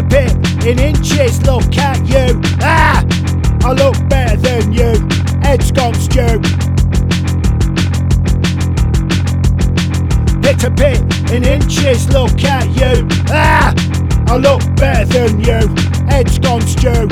a bit in inches, look at you. Ah, I look better than you. Head's gone stew. Bit a bit in inches, look at you. Ah, I look better than you. Head's gone stew.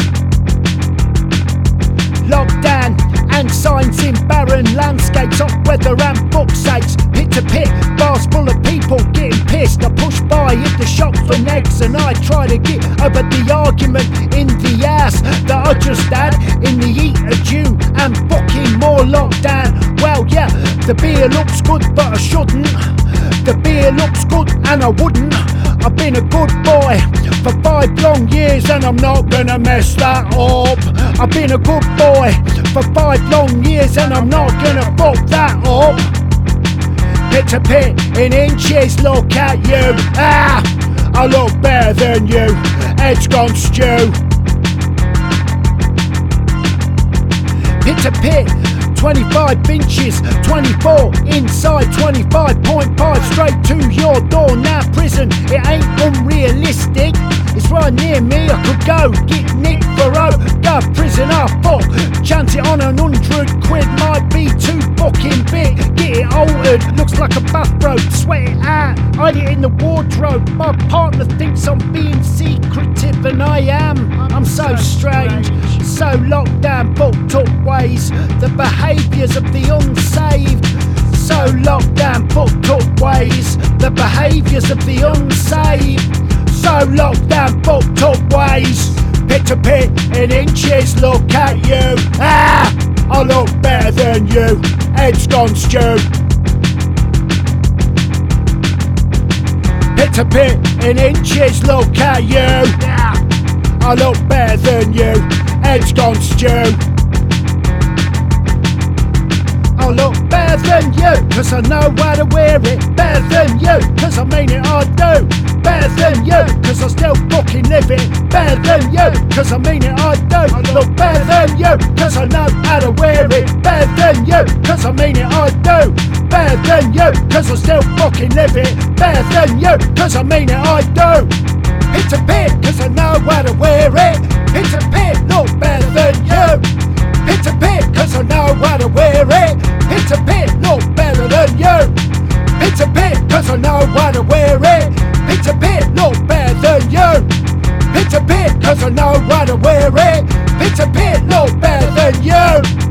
Lockdown and signs in barren landscapes, hot weather and book sakes. Pit to pit, bars full of people getting pissed. I push by, hit the shop for negs, and I try to get over the argument in the ass that I just had in the heat of June and booking more lockdown. Well, yeah, the beer looks good, but I shouldn't. The beer looks good and I wouldn't. I've been a good boy for 5 long years and I'm not gonna mess that up. I've been a good boy for 5 long years and I'm not gonna fuck that up. Pit to pit in inches, look at you. Ah, I look better than you. Head's gone stew. Pit to pit, 25 inches, 24 inside, 25.5 straight to your door. Now prison, it ain't unrealistic. It's right near me, I could go get nicked for go prison, fuck. Chance it on 100 quid might be too fucking big. Get it altered, looks like a bathrobe. Sweat it out, hide it in the wardrobe. My partner thinks I'm being secretive and I am. I'm so strange, so locked down, booked up ways. The behaviours of the unsaved. So locked down, booked up ways. The behaviours of the unsaved. So locked down, booked up ways. Pit to pit in inches, look at you. Ah, I look better than you. Head's gone stew. Pit to pit in inches, look at you. Ah, I look better than you. Head's gone stew. I look better than you, cause I know how to wear it. Better than you, cause I mean it, I do. Better than you, cause I still fucking live it. Better than you, cause I mean it, I do. I look better than you, cause I know how to wear it. Better than you, cause I mean it, I do. Better than you, cause I still fucking live it. Better than you, cause I mean it, I do. Pit to pit, cause I know how to wear it. Pit to pit, look better than you. Pit to pit, cause I know how to wear it. Pit to pit, look better than you. Pit to pit, cause I know how to wear it. Pit to pit, look better than you. Pit to pit, cause I know how to wear it. Pit to pit, look better than you.